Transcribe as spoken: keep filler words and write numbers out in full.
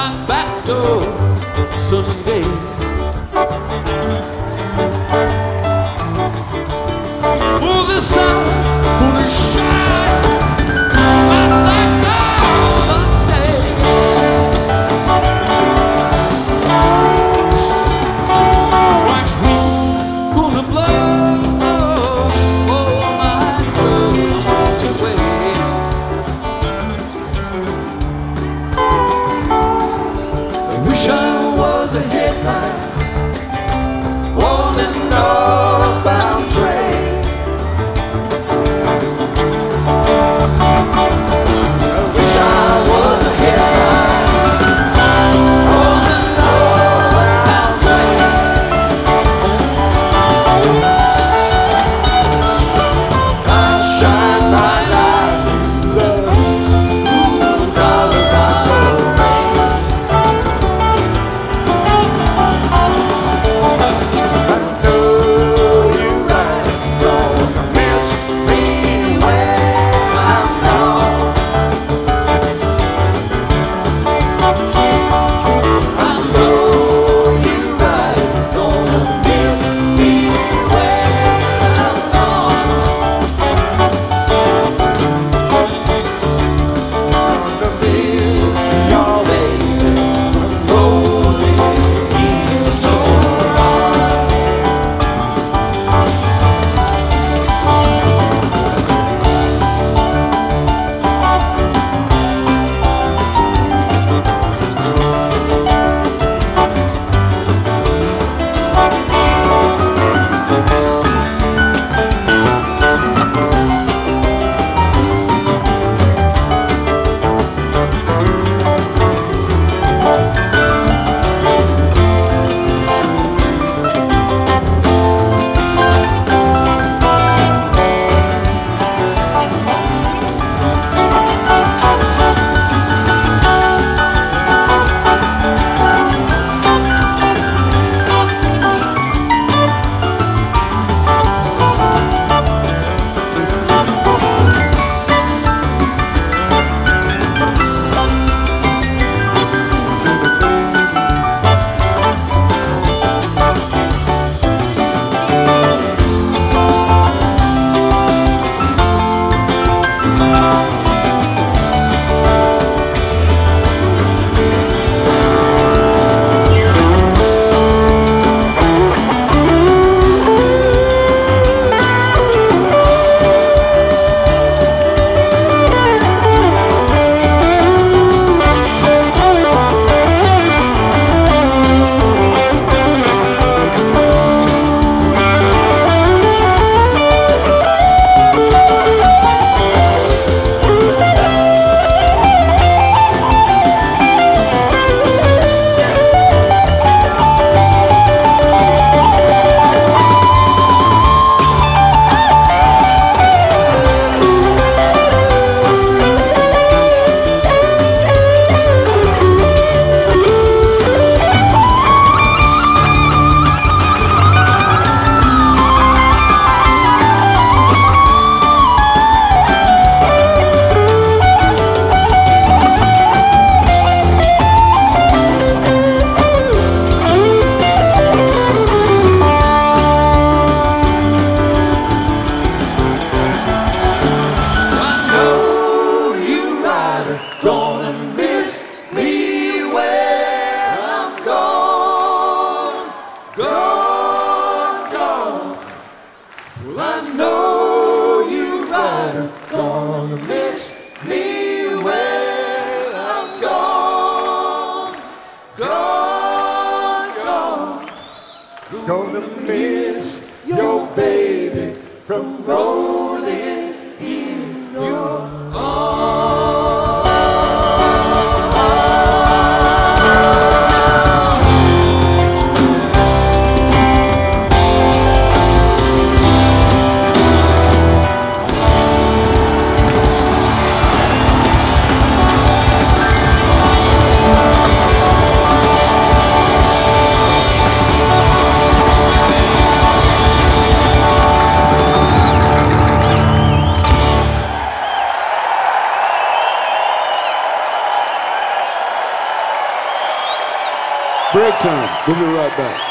my back door someday. Oh, the sun will shine my back door someday. Watch me gonna blow all my troubles away. I wish I was a headline on an northbound train. I wish I was a headline on an northbound train. I shine my light through the cool Colorado rain. I know you're right, gonna miss me when I'm gone. I know you're right, gonna miss me when I'm gone. Gonna miss your baby, rolling in your arms. I know you right, gonna miss me when I'm gone, gone, gone. Well, I know you right, gonna miss me when I'm gone, gone, gone. Gonna miss your baby from rolling in your arms. Break time. We'll be right back.